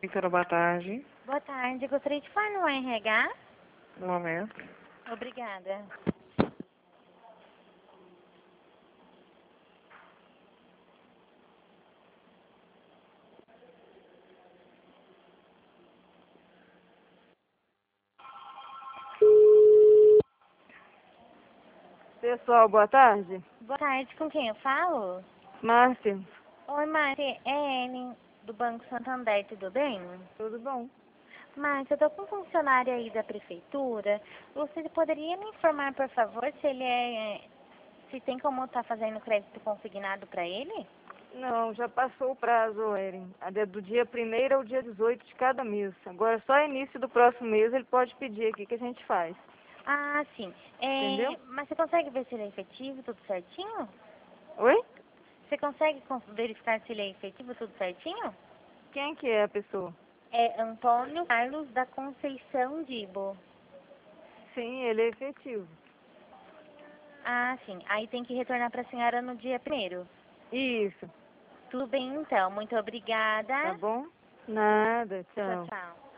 Victora, boa tarde. Boa tarde, gostaria de falar no RH? Um momento. Obrigada. Pessoal, boa tarde. Boa tarde, com quem eu falo? Márcia, Oi, Márcia, é Ellen, do Banco Santander, tudo bem? tudo bom? Márcia, eu tô com um funcionário aí da prefeitura. Você poderia me informar, por favor, se tem como estar fazendo crédito consignado para ele? Não, já passou o prazo, Eren. Do dia 1º ao dia 18 de cada mês. Agora, só início do próximo mês ele pode pedir aqui que a gente faz. Ah, sim. Entendeu? Mas você consegue ver se ele é efetivo, tudo certinho? Oi? Você consegue verificar se ele é efetivo, tudo certinho? Quem que é a pessoa? É Antônio Carlos da Conceição Dibo. Sim, ele é efetivo. Ah, sim. Aí tem que retornar para a senhora no dia 1º. Isso. Tudo bem, então. Muito obrigada. Tá bom? Nada, Tchau, tchau. tchau.